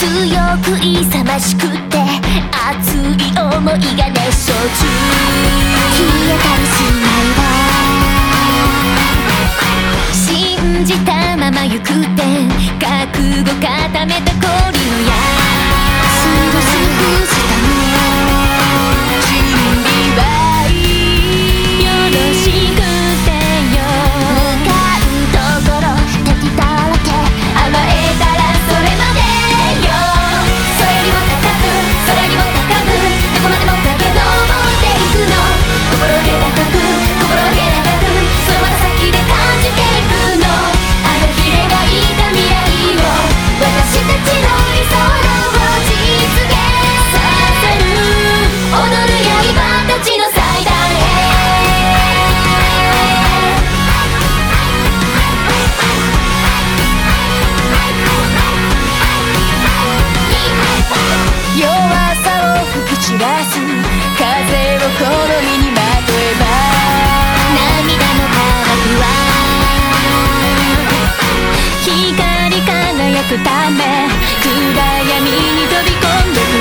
強く勇ましくて熱い想いが熱唱中、消えたりしないわ、信じたまま行くって覚悟固めた氷の矢、スルスルしたね、準備はいいよろしくてよ、向かうところ敵だらけ、甘えたらそれまでよ、それにも高く空にも高くどこまでも駆け上っていくの、心気高く心気高くそのまた先で感じていくの、あの日描いた未来を私たちの理想を実現させる、踊る刃たちの祭壇へ、弱さを吹き散らす風を好みにまとえば、涙の科学は光り輝くため暗闇に飛び込んでく